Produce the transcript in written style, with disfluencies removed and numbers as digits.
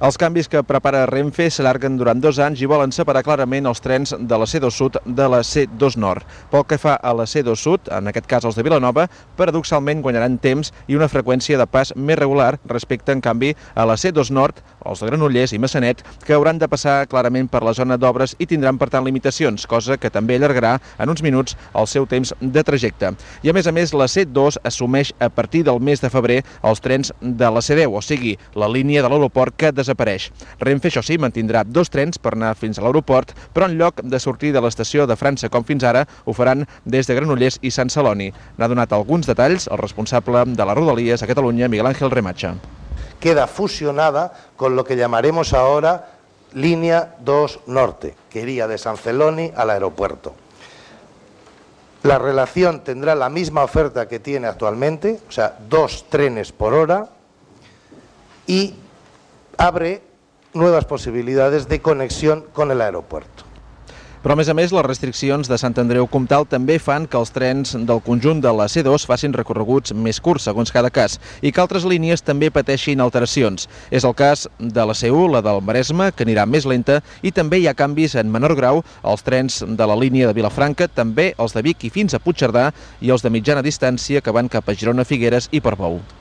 Els canvis que prepara Renfe s'allarguen durant 2 anys i volen separar clarament els trens de la C2 Sud de la C2 Nord. Pel que fa a la C2 Sud, en aquest cas els de Vilanova, paradoxalment guanyaran temps i una freqüència de pas més regular respecte, en canvi, a la C2 Nord, els de Granollers i Massanet, que hauran de passar clarament per la zona d'obres i tindran, per tant, limitacions, cosa que també allargarà en uns minuts el seu temps de trajecte. I, a més, la C2 assumeix a partir del mes de febrer els trens de la C10, o sigui, la línia de l'aeroport que desapareix. Renfe, això sí, mantindrà 2 trens per anar fins a l'aeroport, però en lloc de sortir de l'estació de França com fins ara, ho faran des de Granollers i Sant Celoni. N'ha donat alguns detalls el responsable de les Rodalies a Catalunya, Miguel Ángel Remacha. Queda fusionada con lo que llamaremos ahora Línea 2 Norte, que iría de San Celoni al aeropuerto. La relación tendrá la misma oferta que tiene actualmente, o sea, 2 trenes por hora, y abre nuevas posibilidades de conexión con el aeropuerto. Però, a més, les restriccions de Sant Andreu Comtal també fan que els trens del conjunt de la C2 facin recorreguts més curts, segons cada cas, i que altres línies també pateixin alteracions. És el cas de la C1, la del Maresme, que anirà més lenta, i també hi ha canvis en menor grau als trens de la línia de Vilafranca, també els de Vic i fins a Puigcerdà, i els de mitjana distància que van cap a Girona, Figueres i Portbou.